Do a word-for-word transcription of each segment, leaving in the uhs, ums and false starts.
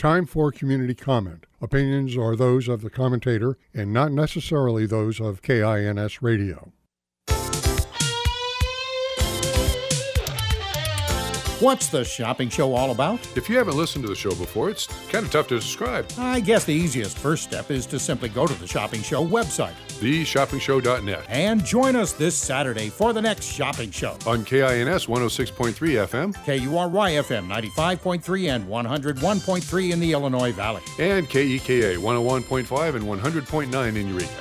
Time for community comment. Opinions are those of the commentator and not necessarily those of K I N S Radio. What's the shopping show all about? If you haven't listened to the show before, it's kind of tough to describe. I guess the easiest first step is to simply go to the Shopping Show website. the shopping show dot net. And join us this Saturday for the next shopping show. On K I N S one oh six point three F M. K U R Y F M ninety-five point three and one oh one point three in the Illinois Valley. And K E K A one oh one point five and one hundred point nine in Eureka.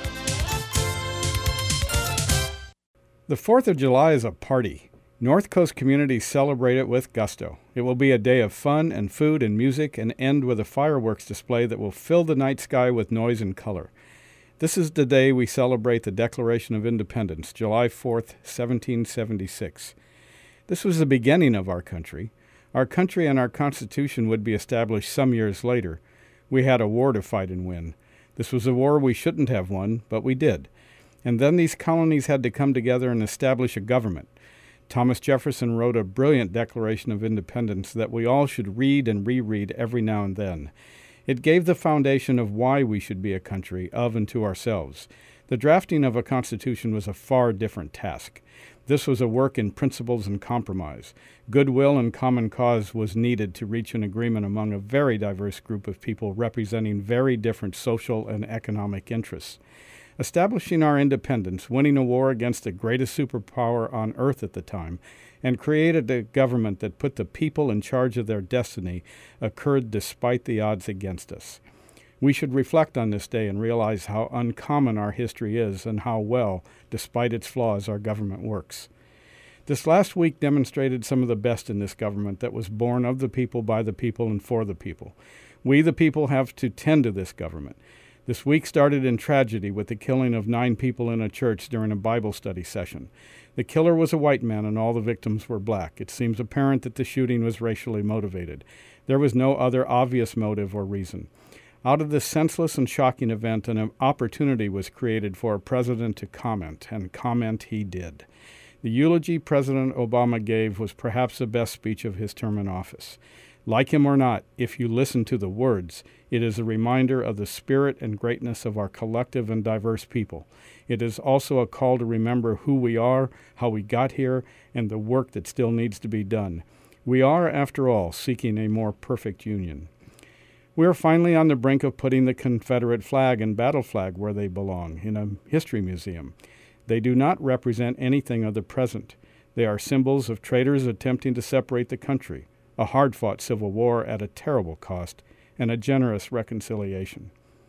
The fourth of July is a party. North Coast communities celebrate it with gusto. It will be a day of fun and food and music and end with a fireworks display that will fill the night sky with noise and color. This is the day we celebrate the Declaration of Independence, July fourth, seventeen seventy-six. This was the beginning of our country. Our country and our Constitution would be established some years later. We had a war to fight and win. This was a war we shouldn't have won, but we did. And then these colonies had to come together and establish a government. Thomas Jefferson wrote a brilliant Declaration of Independence that we all should read and reread every now and then. It gave the foundation of why we should be a country of and to ourselves. The drafting of a constitution was a far different task. This was a work in principles and compromise. Goodwill and common cause was needed to reach an agreement among a very diverse group of people representing very different social and economic interests. Establishing our independence, winning a war against the greatest superpower on earth at the time, and created a government that put the people in charge of their destiny occurred despite the odds against us. We should reflect on this day and realize how uncommon our history is and how well, despite its flaws, our government works. This last week demonstrated some of the best in this government that was born of the people, by the people, and for the people. We, the people, have to tend to this government. This week started in tragedy with the killing of nine people in a church during a Bible study session. The killer was a white man and all the victims were black. It seems apparent that the shooting was racially motivated. There was no other obvious motive or reason. Out of this senseless and shocking event, an opportunity was created for a president to comment, and comment he did. The eulogy President Obama gave was perhaps the best speech of his term in office. Like him or not, if you listen to the words, it is a reminder of the spirit and greatness of our collective and diverse people. It is also a call to remember who we are, how we got here, and the work that still needs to be done. We are, after all, seeking a more perfect union. We are finally on the brink of putting the Confederate flag and battle flag where they belong, in a history museum. They do not represent anything of the present. They are symbols of traitors attempting to separate the country, a hard-fought civil war at a terrible cost, and a generous reconciliation.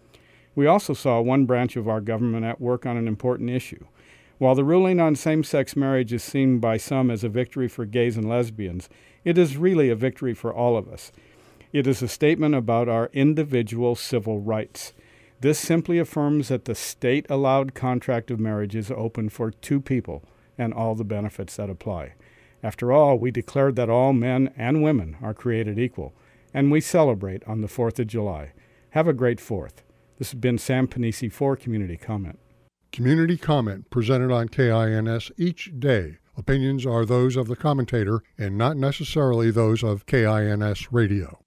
We also saw one branch of our government at work on an important issue. While the ruling on same-sex marriage is seen by some as a victory for gays and lesbians, it is really a victory for all of us. It is a statement about our individual civil rights. This simply affirms that the state-allowed contract of marriage is open for two people and all the benefits that apply. After all, we declared that all men and women are created equal, and we celebrate on the fourth of July. Have a great fourth. This has been Sam Panisi for Community Comment. Community Comment presented on K I N S each day. Opinions are those of the commentator and not necessarily those of K I N S Radio.